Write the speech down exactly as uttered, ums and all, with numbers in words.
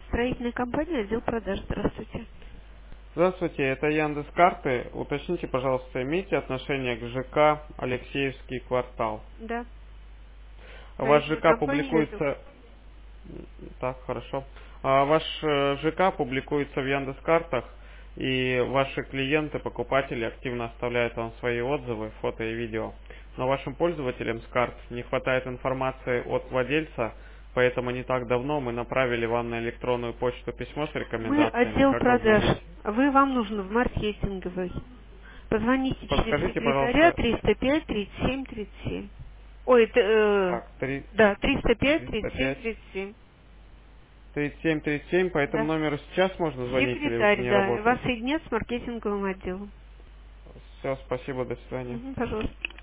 Строительная компания, отдел продаж. Здравствуйте. Здравствуйте, это Яндекс.Карты. Уточните, пожалуйста, имеете отношение к ЖК Алексеевский квартал? Да. Ваш Строительная ЖК компания, отдел. публикуется... Так, хорошо. А Ваш э, ЖК публикуется в Яндекс.Картах, и ваши клиенты, покупатели активно оставляют вам свои отзывы, фото и видео. Но вашим пользователям с карт не хватает информации от владельца, поэтому не так давно мы направили вам на электронную почту письмо с Мы рекомендациями, отдел как продаж. ознакомить. Вы вам нужно в маркетинговый. Позвоните через Подскажите, секретаря пожалуйста, триста пять тридцать семь тридцать семь. Ой, это, э, так, три- да, триста пять триста тридцать семь пять тридцать семь. тридцать семь тридцать семь, по этому Да. номеру сейчас можно звонить или уже Секретарь, не да. Вас работает? соединят с маркетинговым отделом. Все, спасибо, до свидания. Мгм, пожалуйста.